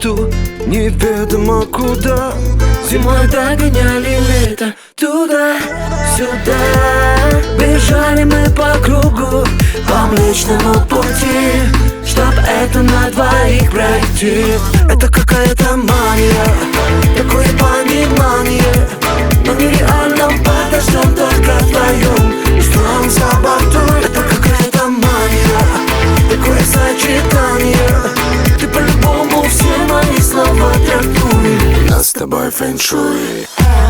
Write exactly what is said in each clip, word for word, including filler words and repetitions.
лету неведомо куда. Зимой догоняли лето, туда-сюда. Бежали мы по кругу, по Млечному пути, чтоб это на двоих пройти. Это какая-то мания, Такое понимание, но нереально подождем только вдвоем. устроим саботуй. Это какая-то мания, такое сочетание. Ты по-любому все мои слова трактуй. У нас с тобой фэншуй.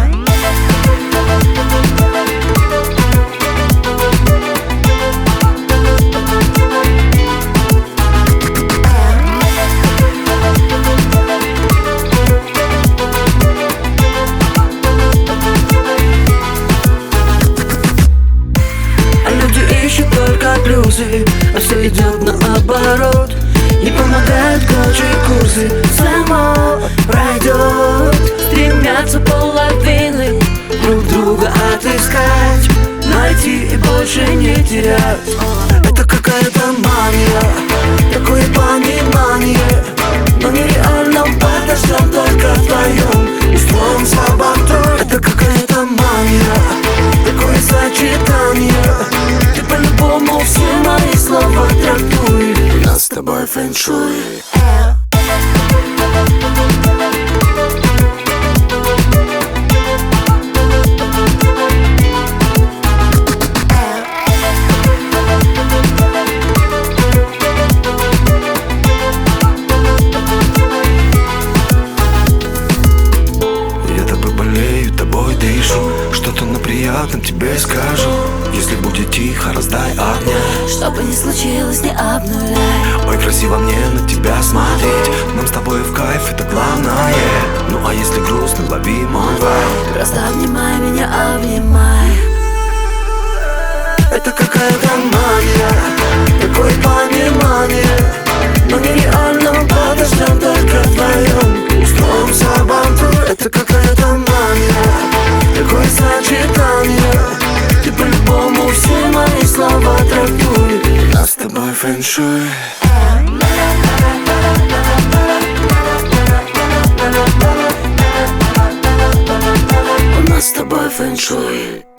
Ищут только плюсы, а все идет наоборот. Не помогают коучи и курсы, само пройдет. Стремятся половины друг друга отыскать, найти и больше не терять. Это какая-то мания, Такое понимание, но нереально подождем только вдвоем. устроим саботуй. Это какая-то мания, такое сочетание. Ты по-любому все мои слова трактуй. У нас с тобой фэншуй. Я тобой болею, тобой дышу, что-то на приятном тебе скажу. Если будет тихо, раздай огня. Что бы ни случилось, не обнуляй. Ой, красиво мне на тебя смотреть. Нам с тобой в кайф, это главное. Ну а если грустно, лови мой вайб. Просто обнимай меня, обнимай. Это какая-то мания, Такое понимание, но нереально подождем только вдвоем. устроим саботуй. Это какая-то мания, такое сочетание. Ты по-любому все мои слова трактуй. У нас с тобой фэншуй. У нас с тобой фэншуй.